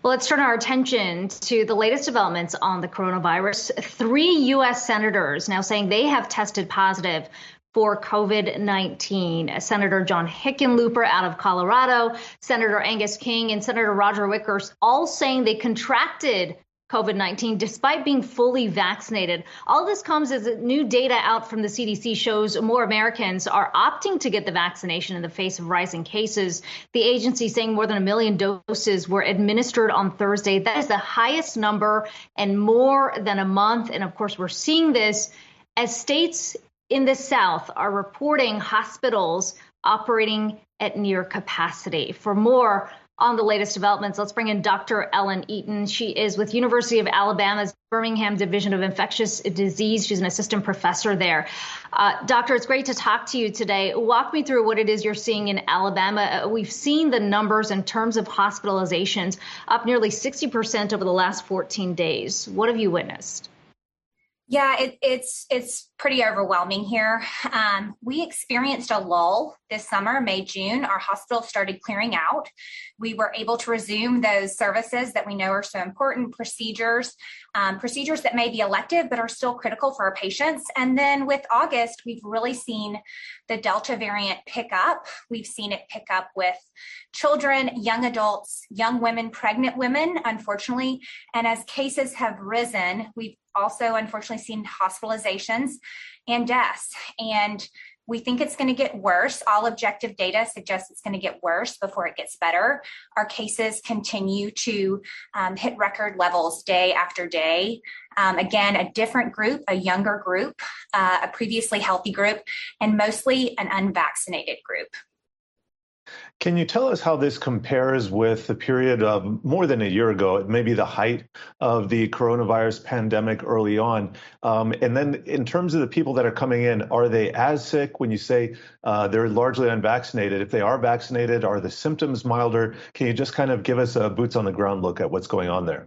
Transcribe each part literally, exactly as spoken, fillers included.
Well, let's turn our attention to the latest developments on the coronavirus. Three U S senators now saying they have tested positive for COVID nineteen. Senator John Hickenlooper out of Colorado, Senator Angus King, and Senator Roger Wickers all saying they contracted COVID nineteen despite being fully vaccinated. All this comes as new data out from the C D C shows more Americans are opting to get the vaccination in the face of rising cases. The agency saying more than a million doses were administered on Thursday. That is the highest number in more than a month. And of course, we're seeing this as states in the South are reporting hospitals operating at near capacity. For more on the latest developments, let's bring in Doctor Ellen Eaton. She is with University of Alabama's Birmingham Division of Infectious Disease. She's an assistant professor there. Uh, doctor, it's great to talk to you today. Walk me through what it is you're seeing in Alabama. Uh, we've seen the numbers in terms of hospitalizations up nearly sixty percent over the last fourteen days. What have you witnessed? Yeah, it, it's it's pretty overwhelming here. Um, we experienced a lull this summer, May, June. Our hospitals started clearing out. We were able to resume those services that we know are so important, procedures, um, procedures that may be elective but are still critical for our patients. And then with August, we've really seen the Delta variant pick up. We've seen it pick up with children, young adults, young women, pregnant women, unfortunately. And as cases have risen, we've also unfortunately seen hospitalizations and deaths. And we think it's going to get worse. All objective data suggests it's going to get worse before it gets better. Our cases continue to um, hit record levels day after day. Um, again, a different group, a younger group, uh, a previously healthy group, and mostly an unvaccinated group. Can you tell us how this compares with the period of more than a year ago, maybe the height of the coronavirus pandemic early on? Um, and then in terms of the people that are coming in, are they as sick when you say uh, they're largely unvaccinated? If they are vaccinated, are the symptoms milder? Can you just kind of give us a boots on the ground look at what's going on there?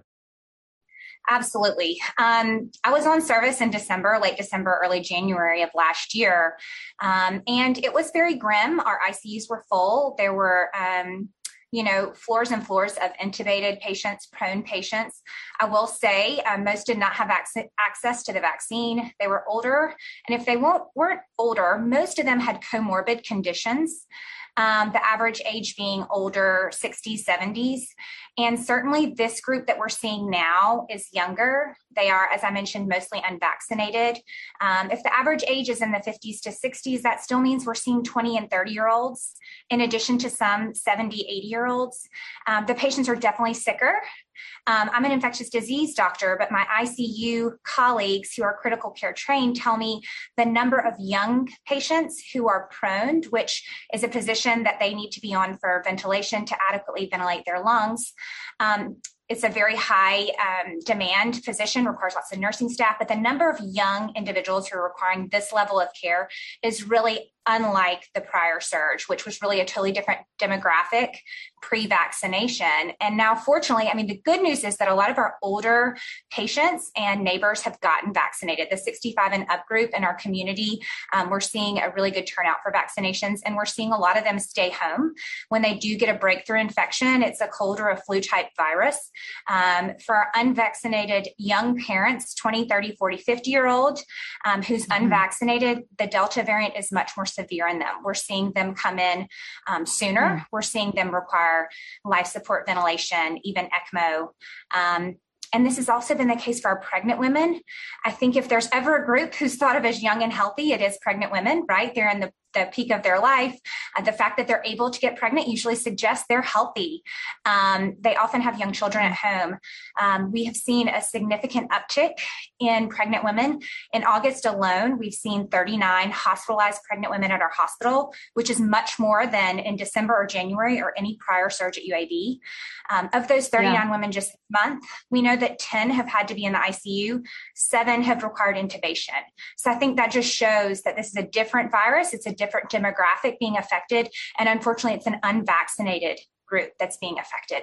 Absolutely. Um, I was on service in December, late December, early January of last year, um, and it was very grim. Our I C Us were full. There were, um, you know, floors and floors of intubated patients, prone patients. I will say um, most did not have ac- access to the vaccine. They were older, and if they weren't, weren't older, most of them had comorbid conditions. Um, the average age being older, sixties, seventies. And certainly this group that we're seeing now is younger. They are, as I mentioned, mostly unvaccinated. Um, if the average age is in the fifties to sixties, that still means we're seeing twenty and thirty year olds, in addition to some seventy, eighty year olds. Um, the patients are definitely sicker. Um, I'm an infectious disease doctor, but my I C U colleagues who are critical care trained tell me the number of young patients who are prone, which is a position that they need to be on for ventilation to adequately ventilate their lungs. Um, It's a very high um, demand position, requires lots of nursing staff, but the number of young individuals who are requiring this level of care is really unlike the prior surge, which was really a totally different demographic pre-vaccination. And now, fortunately, I mean, the good news is that a lot of our older patients and neighbors have gotten vaccinated. The sixty-five and up group in our community, um, we're seeing a really good turnout for vaccinations, and we're seeing a lot of them stay home. When they do get a breakthrough infection, it's a cold or a flu type virus. Um, for our unvaccinated young parents, twenty, thirty, forty, fifty year old, um, who's mm-hmm. unvaccinated, the Delta variant is much more severe in them. We're seeing them come in um, sooner. Mm-hmm. We're seeing them require life support ventilation, even ECMO. Um, And this has also been the case for our pregnant women. I think if there's ever a group who's thought of as young and healthy, it is pregnant women, right? They're in the, the peak of their life. Uh, the fact that they're able to get pregnant usually suggests they're healthy. Um, they often have young children at home. Um, we have seen a significant uptick in pregnant women. In August alone, we've seen thirty-nine hospitalized pregnant women at our hospital, which is much more than in December or January or any prior surge at U A B. Um, of those thirty-nine yeah. women just this month, we know that ten have had to be in the I C U, seven have required intubation. So I think that just shows that this is a different virus. It's a different demographic being affected. And unfortunately, it's an unvaccinated group that's being affected.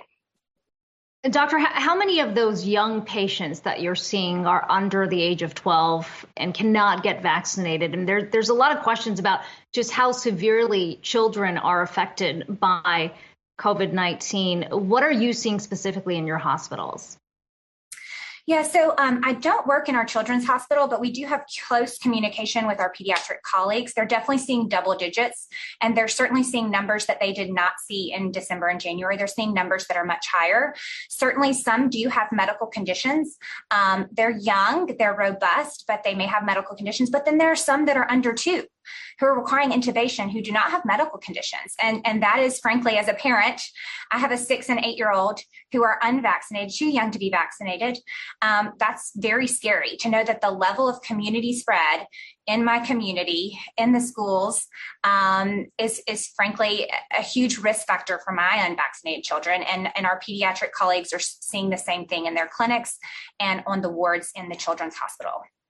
Doctor, how many of those young patients that you're seeing are under the age of twelve and cannot get vaccinated? And there, there's a lot of questions about just how severely children are affected by COVID nineteen. What are you seeing specifically in your hospitals? Yeah, so um, I don't work in our children's hospital, but we do have close communication with our pediatric colleagues. They're definitely seeing double digits, and they're certainly seeing numbers that they did not see in December and January. They're seeing numbers that are much higher. Certainly, some do have medical conditions. Um, they're young, they're robust, but they may have medical conditions. But then there are some that are under two, who are requiring intubation, who do not have medical conditions. And, and that is, frankly, as a parent, I have a six and eight year old who are unvaccinated, too young to be vaccinated. Um, that's very scary to know that the level of community spread in my community, in the schools, um, is, is frankly a huge risk factor for my unvaccinated children. And, and our pediatric colleagues are seeing the same thing in their clinics and on the wards in the children's hospital.